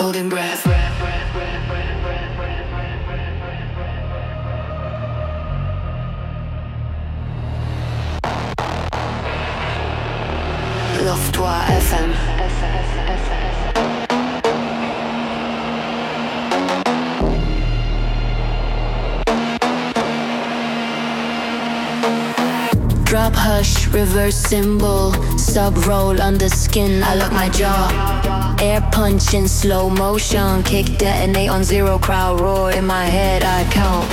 holding breath. Loftwa FM. Drop hush, reverse symbol, sub roll under skin. I lock my jaw. Air punch in slow motion, kick detonate on zero, crowd roar in my head. I count.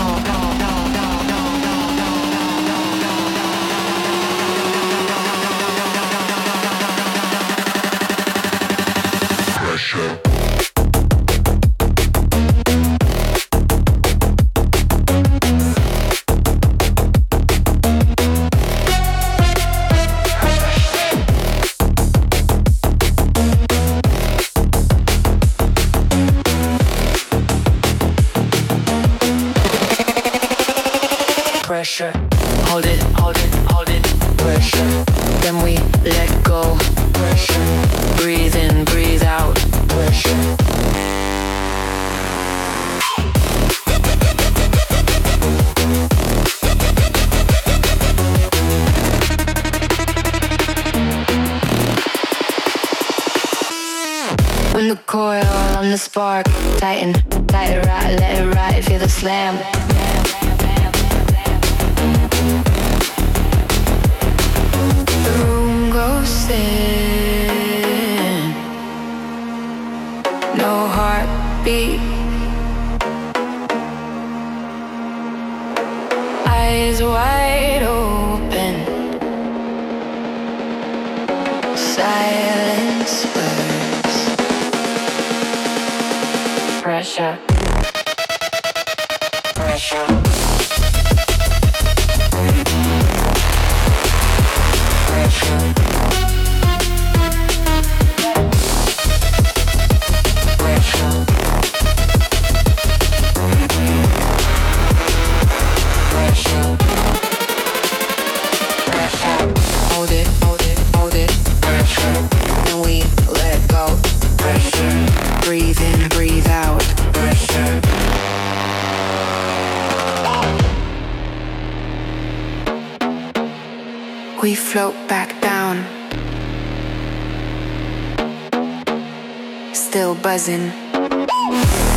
Pressure. Pressure, hold it, hold it, hold it, pressure. Then we let go, pressure. Breathe in, breathe out, pressure. When the coil on the spark, tighten, tight it right, let it ride, feel the slam. The room goes thin, no heartbeat. Eyes wide open, silence whispers. Pressure, pressure. Hold it, hold it, hold it, pressure. Then we let go, pressure. Breathe in, breathe out, pressure. We float back down, still buzzing.